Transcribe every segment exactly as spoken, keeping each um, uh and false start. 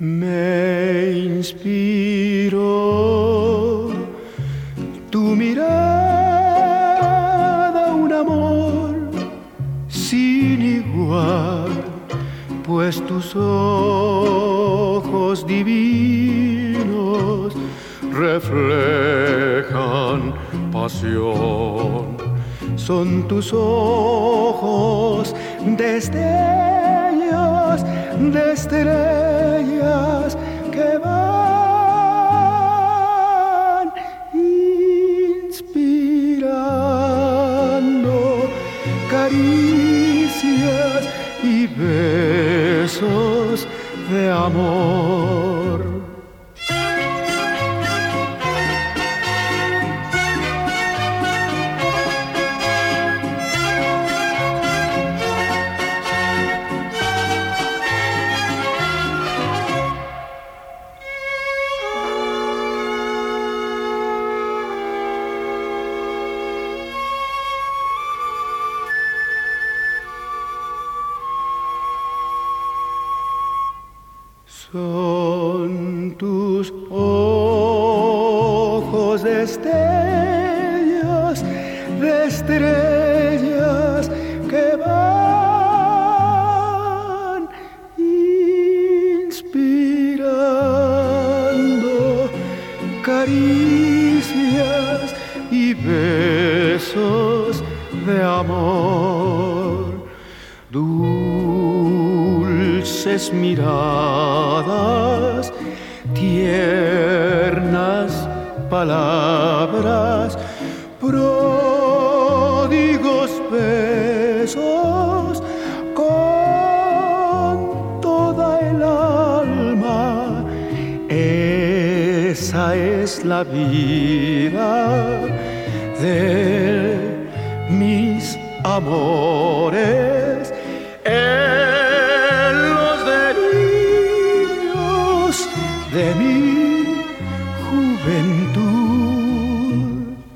Me inspiró tu mirada, un amor sin igual, pues tus ojos divinos reflejan pasión. Son tus ojos destellos de estrellas que van inspirando caricias y besos de amor. Son tus ojos destellos de estrellas que van inspirando caricias y besos de amor. Dulces miradas, tiernas palabras, pródigos besos con toda el alma. Esa es la vida de mis amores. En los delirios de mi juventud.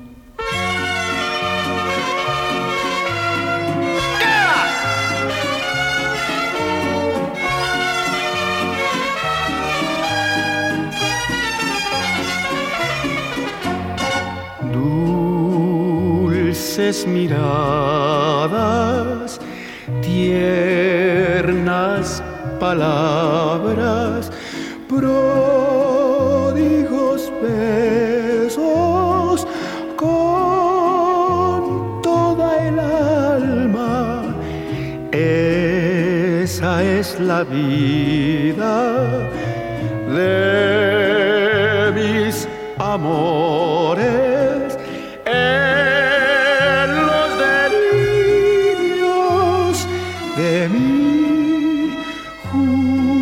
Dulces miradas, tiernas palabras, pródigos besos con toda el alma. Esa es la vida de mis amores. En los delirios de mi juventud.